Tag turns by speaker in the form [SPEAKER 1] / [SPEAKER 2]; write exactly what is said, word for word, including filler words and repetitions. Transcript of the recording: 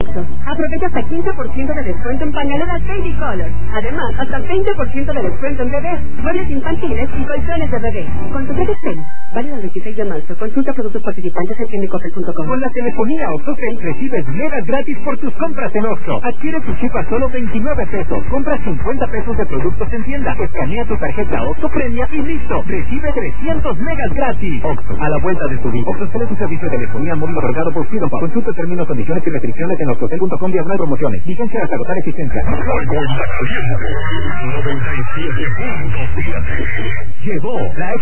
[SPEAKER 1] Oxxo. Aprovecha hasta quince por ciento de descuento en pañaleras Baby Color. Además, hasta veinte por ciento de descuento en bebés, muebles infantiles y colchones de bebé. Con tu Cel. Válido el veintiséis de marzo. Consulta productos participantes en tiendicofre punto com.
[SPEAKER 2] Con la telefonía OxxoCell recibes megas gratis por tus compras en Oxxo. Adquiere tu chip a solo veintinueve pesos. Compra cincuenta pesos de productos en tienda. Escanea tu tarjeta Oxxo Premia y listo. Recibe trescientos megas gratis. Oxxo, a la vuelta de tu vida. OxxoCell es un servicio de telefonía móvil otorgado por Freedom Pop. Consulta términos, condiciones y restricciones en oxxocell punto com diagonal promociones. Vigencia hasta agotar existencia.
[SPEAKER 3] noventa y siete punto siete.
[SPEAKER 2] Llegó la